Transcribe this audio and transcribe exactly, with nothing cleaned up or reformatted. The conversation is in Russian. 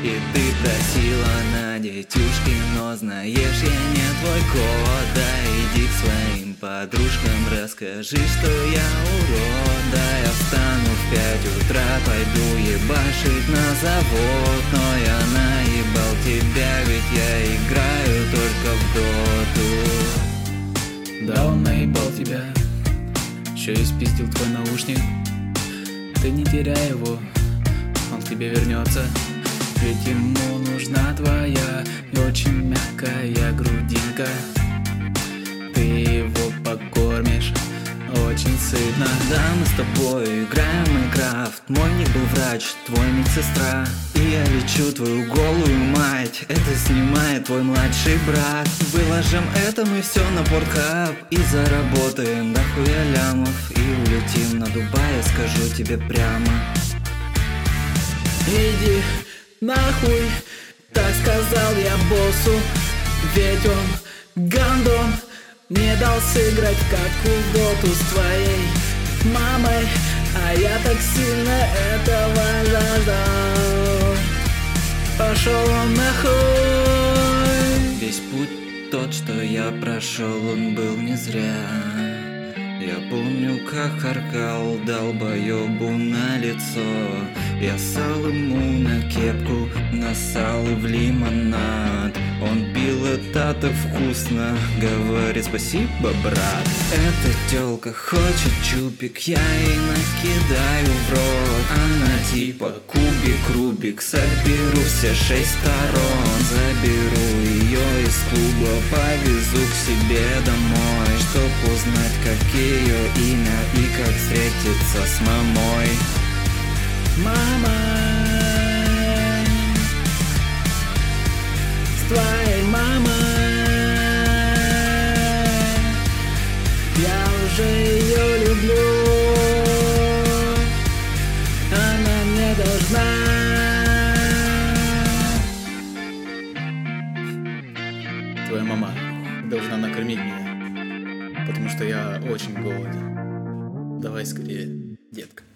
И ты просила на детюшки, но знаешь, я не твой кот. Да иди к своим подружкам, расскажи, что я урод. Да я встану в пять утра, пойду ебашить на завод. Но я наебал тебя, ведь я играю только в доту. Да он наебал тебя, еще и спиздил твой наушник. Ты не теряй его, он к тебе вернется. Ведь ему нужна твоя и очень мягкая грудинка. Ты его покормишь очень сытно. Да, мы с тобой играем в Майнкрафт. Мой ник был врач, твой медсестра. И я лечу твою голую мать. Это снимает твой младший брат. Выложим это мы все на Pornhub и заработаем дохуя лямов. И улетим на Дубай, я скажу тебе прямо. Иди нахуй, так сказал я боссу. Ведь он гандон не дал сыграть в катку в доту с твоей мамой. А я так сильно этого жаждал. Пошел он нахуй. Весь путь тот, что я прошел, он был не зря. Я помню, как харкал долбоебу на лицо. Я ссал ему на кепку, насал и в лимонад. Он пил это так вкусно, говорит спасибо, брат. Эта тёлка хочет чупик, я ей накидаю в рот. Она типа кубик-рубик, соберу все шесть сторон. Заберу ее из клуба, повезу к себе домой, чтоб узнать, как ее имя и как встретиться с мамой. Мама, с твоей мамой я уже ее люблю. Она мне должна. Твоя мама должна накормить меня, потому что я очень голоден. Давай скорее, детка.